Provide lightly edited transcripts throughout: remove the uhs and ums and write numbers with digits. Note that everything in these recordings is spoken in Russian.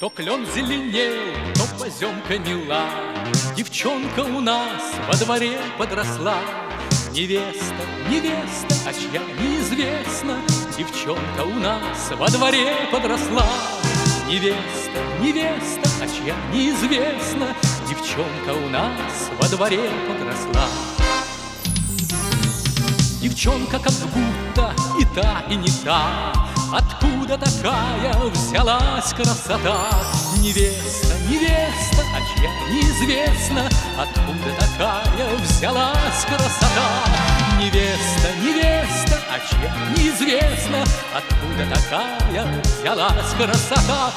То клен зеленел, то поземка мила. Девчонка у нас во дворе подросла. Невеста, невеста, а чья неизвестно. Девчонка у нас во дворе подросла. Невеста, невеста, а чья неизвестно. Девчонка у нас во дворе подросла. Девчонка как будто и та, и не та. Откуда такая взялась красота? Невеста, невеста, а чья неизвестно. Откуда такая взялась красота? Невеста, невеста, а чья неизвестно. Откуда такая взялась красота?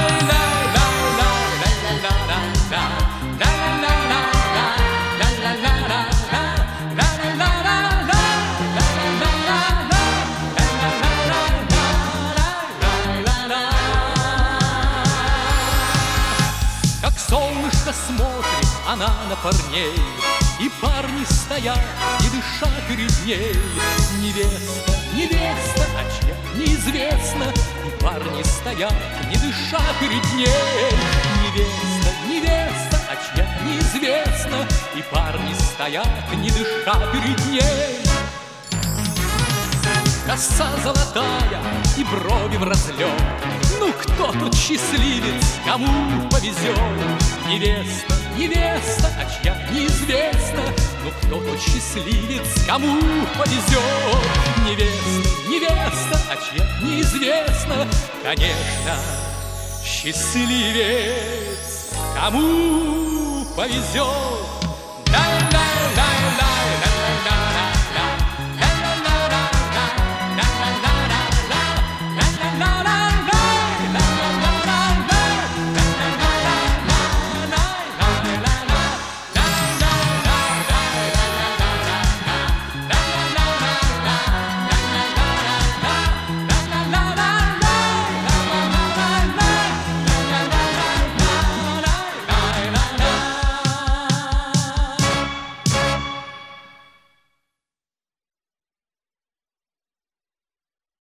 Солнышко смотрит она на парней, и парни стоят, не дыша перед ней. Невеста, невеста, а чья неизвестно. И парни стоят, не дыша перед ней. Невеста, невеста, а чья неизвестно. И парни стоят, не дыша перед ней. Коса золотая и брови в разлет. Ну кто тут счастливец, кому повезет? Невеста, невеста, а чья неизвестно. Ну кто тут счастливец, кому повезет? Невеста, невеста, а чья неизвестно. Конечно, счастливец, кому повезет.